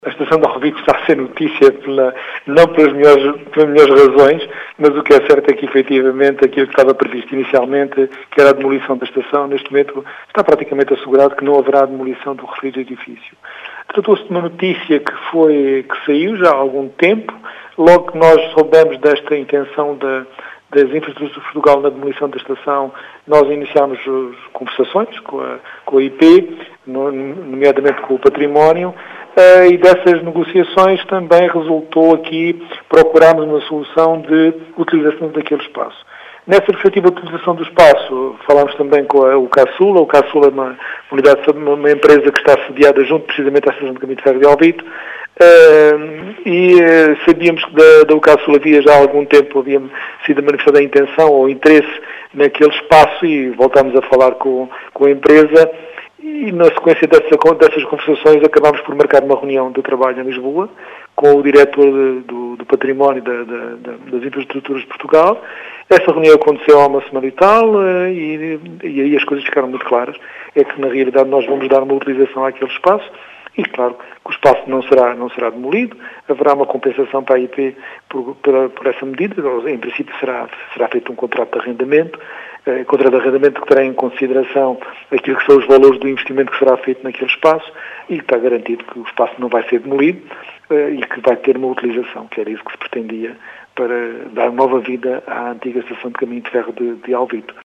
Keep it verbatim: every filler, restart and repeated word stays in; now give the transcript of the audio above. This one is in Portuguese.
A estação de Alvito está a ser notícia pela, não pelas melhores, pelas melhores razões, mas o que é certo é que, efetivamente, aquilo que estava previsto inicialmente, que era a demolição da estação, neste momento está praticamente assegurado que não haverá demolição do referido edifício. Tratou-se de uma notícia que, foi, que saiu já há algum tempo, logo que nós soubemos desta intenção da, das infraestruturas de Portugal na demolição da estação, nós iniciámos as conversações com a, com a I P, nomeadamente com o património, Uh, e dessas negociações também resultou aqui procurarmos uma solução de utilização daquele espaço. Nessa perspectiva de utilização do espaço, falámos também com a, o Caçula. O Caçula é uma, unidade, uma empresa que está sediada junto precisamente à Estação de Caminho de Ferro de Alvito, uh, e uh, sabíamos que da, da Caçula havia já há algum tempo havia sido manifestada a intenção ou interesse naquele espaço e voltámos a falar com, com a empresa. E na sequência dessa, dessas conversações acabámos por marcar uma reunião de trabalho em Lisboa com o diretor de, do, do património da, da, da, das infraestruturas de Portugal. Essa reunião aconteceu há uma semana e tal e, e aí as coisas ficaram muito claras. É que na realidade nós vamos dar uma utilização àquele espaço e claro que o espaço não será, não será demolido, haverá uma compensação para a I P por, por, por essa medida, em princípio será, será feito um contrato de arrendamento, eh, contrato de arrendamento que terá em consideração aquilo que são os valores do investimento que será feito naquele espaço e está garantido que o espaço não vai ser demolido eh, e que vai ter uma utilização, que era isso que se pretendia para dar nova vida à antiga estação de Caminho de Ferro de, de Alvito.